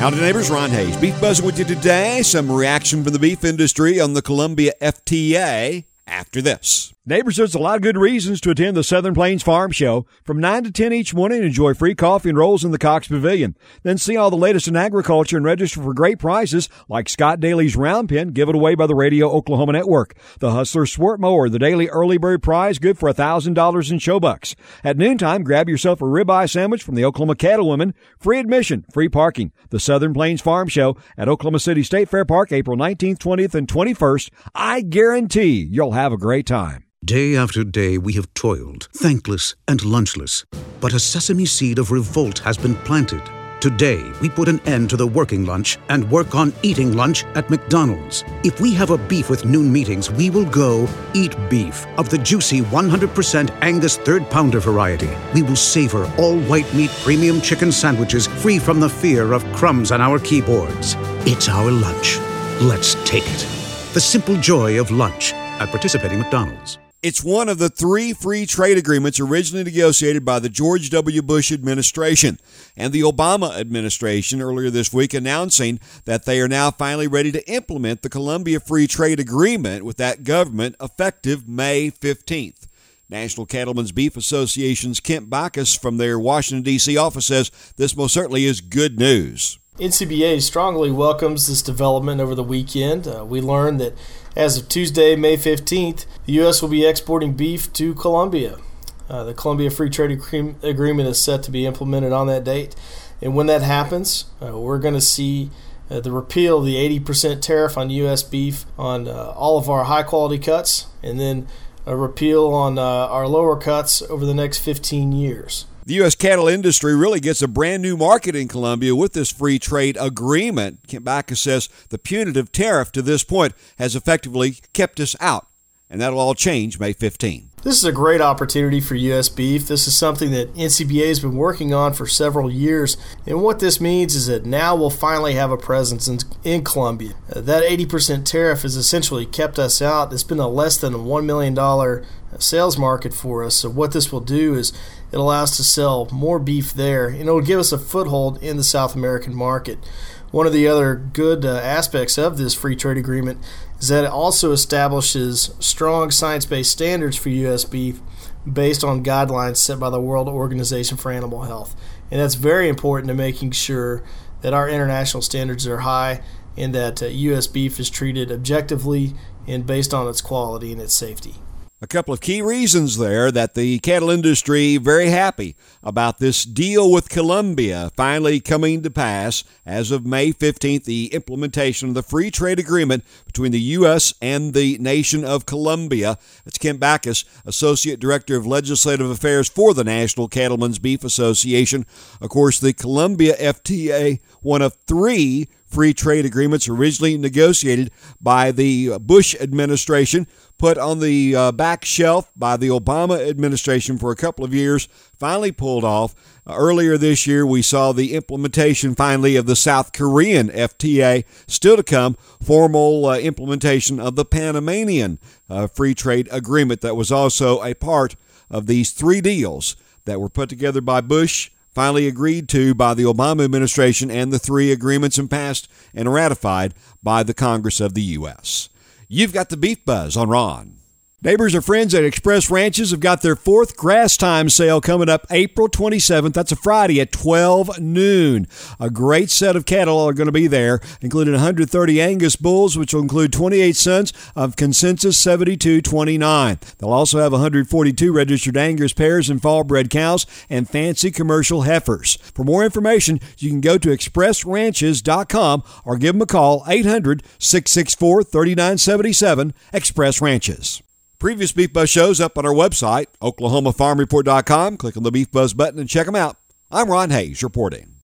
Howdy neighbors, Ron Hayes. Beef Buzzing with you today. Some reaction from the beef industry on the Columbia FTA after this. Neighbors, there's a lot of good reasons to attend the Southern Plains Farm Show. From 9 to 10 each morning, enjoy free coffee and rolls in the Cox Pavilion. Then see all the latest in agriculture and register for great prizes like Scott Daly's Round Pen, given away by the Radio Oklahoma Network. The Hustler Swart Mower, the daily early bird prize, good for $1,000 in show bucks. At noontime, grab yourself a ribeye sandwich from the Oklahoma Cattlewomen. Free admission, free parking. The Southern Plains Farm Show at Oklahoma City State Fair Park, April 19th, 20th, and 21st. I guarantee you'll have a great time. Day after day we have toiled, thankless and lunchless. But a sesame seed of revolt has been planted. Today, we put an end to the working lunch and work on eating lunch at McDonald's. If we have a beef with noon meetings, we will go eat beef of the juicy 100% Angus third pounder variety. We will savor all white meat premium chicken sandwiches free from the fear of crumbs on our keyboards. It's our lunch. Let's take it. The simple joy of lunch at participating McDonald's. It's one of the 3 free trade agreements originally negotiated by the George W. Bush administration and the Obama administration earlier this week, announcing that they are now finally ready to implement the Columbia Free Trade Agreement with that government effective May 15th. National Cattlemen's Beef Association's Kent Backus from their Washington, D.C. office says this most certainly is good news. NCBA strongly welcomes this development over the weekend. We learned that as of Tuesday, May 15th, the U.S. will be exporting beef to Colombia. The Columbia Free Trade Agreement is set to be implemented on that date. And when that happens, we're going to see the repeal of the 80% tariff on U.S. beef on all of our high-quality cuts, and then a repeal on our lower cuts over the next 15 years. The U.S. cattle industry really gets a brand new market in Colombia with this free trade agreement. Kent Backus says the punitive tariff to this point has effectively kept us out, and that'll all change May 15. This is a great opportunity for U.S. beef. This is something that NCBA has been working on for several years, and what this means is that now we'll finally have a presence in Colombia. That 80% tariff has essentially kept us out. It's been a less than $1 million sales market for us, so what this will do is it allows us to sell more beef there, and it will give us a foothold in the South American market. One of the other good aspects of this free trade agreement is that it also establishes strong science-based standards for U.S. beef based on guidelines set by the World Organization for Animal Health. And that's very important to making sure that our international standards are high and that U.S. beef is treated objectively and based on its quality and its safety. A couple of key reasons there that the cattle industry very happy about this deal with Colombia finally coming to pass as of May 15th, the implementation of the free trade agreement between the U.S. and the nation of Colombia. It's Kent Backus, Associate Director of Legislative Affairs for the National Cattlemen's Beef Association. Of course, the Colombia FTA, one of 3 free trade agreements originally negotiated by the Bush administration, put on the back shelf by the Obama administration for a couple of years, finally pulled off. Earlier this year, we saw the implementation finally of the South Korean FTA. Still to come, formal implementation of the Panamanian free trade agreement that was also a part of these 3 deals that were put together by Bush, finally agreed to by the Obama administration, and the 3 agreements and passed and ratified by the Congress of the U.S. You've got the Beef Buzz on Ron. Neighbors or friends at Express Ranches have got their 4th Grass Time sale coming up April 27th. That's a Friday at 12 noon. A great set of cattle are going to be there, including 130 Angus bulls, which will include 28 sons of Consensus 7229. They'll also have 142 registered Angus pairs and fall-bred cows and fancy commercial heifers. For more information, you can go to expressranches.com or give them a call, 800-664-3977, Express Ranches. Previous Beef Buzz shows up on our website, oklahomafarmreport.com. Click on the Beef Buzz button and check them out. I'm Ron Hayes reporting.